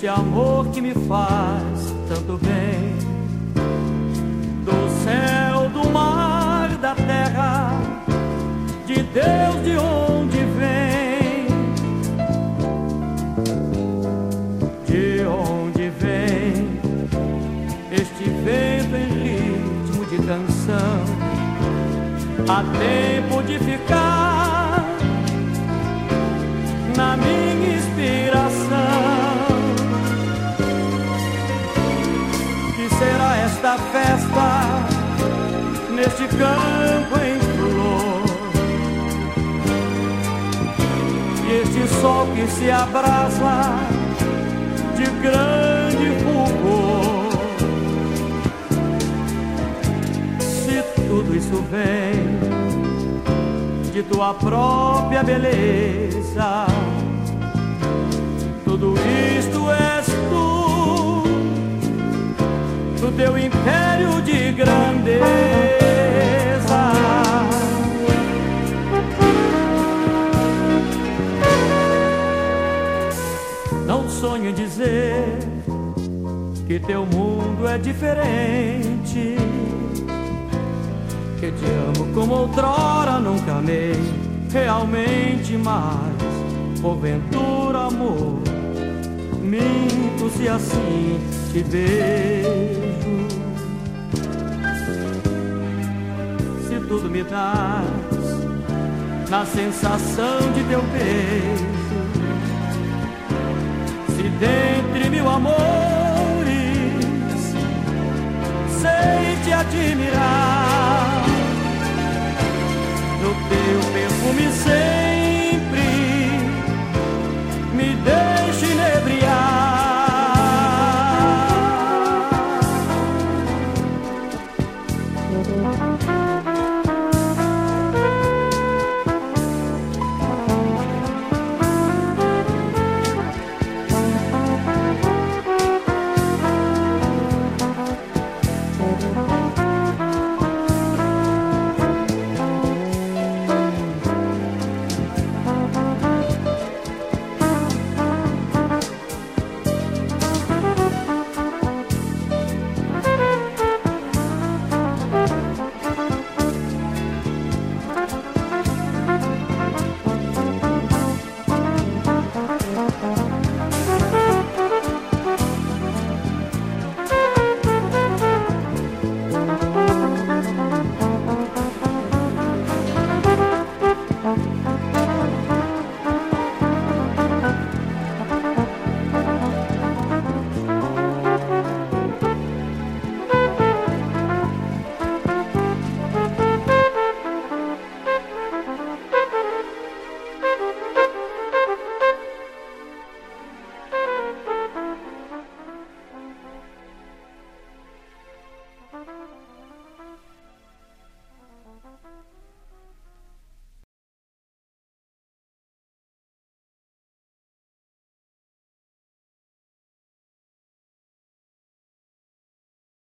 esse amor que me faz tanto bem. Do céu, do mar, da terra, de Deus de onde vem. De onde vem este vento em ritmo de canção? Há tempo de ficar na minha inspiração. Que será esta festa neste campo em flor? E este sol que se abrasa de grande fulgor? Se tudo isso vem de tua própria beleza, tudo isto és tu, do teu império de grandeza. Não sonho em dizer que teu mundo é diferente, que te amo como outrora nunca amei realmente, mas porventura, amor, minto se assim te beijo. Se tudo me dás na sensação de teu beijo, se dentre mil amores sei te admirar, no teu perfume sempre me deixa inebriar.